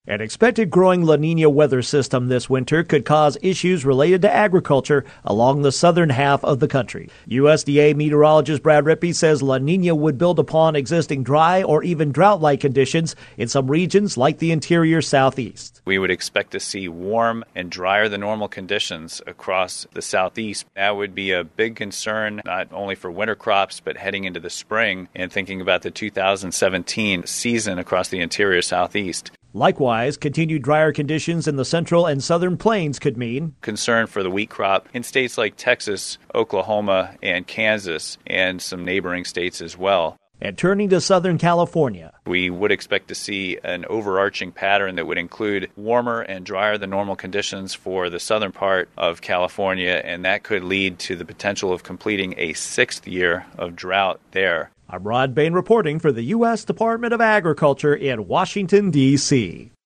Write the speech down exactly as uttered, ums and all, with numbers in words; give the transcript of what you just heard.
An expected growing La Nina weather system this winter could cause issues related to agriculture along the southern half of the country. U S D A meteorologist Brad Rippey says La Nina would build upon existing dry or even drought-like conditions in some regions like the interior southeast. We would expect to see warm and drier than normal conditions across the southeast. That would be a big concern, not only for winter crops, but heading into the spring and thinking about the two thousand seventeen season across the interior southeast. Likewise, continued drier conditions in the central and southern plains could mean concern for the wheat crop in states like Texas, Oklahoma, and Kansas, and some neighboring states as well. And turning to Southern California, we would expect to see an overarching pattern that would include warmer and drier than normal conditions for the southern part of California, and that could lead to the potential of completing a sixth year of drought there. I'm Rod Bain reporting for the U S Department of Agriculture in Washington, D C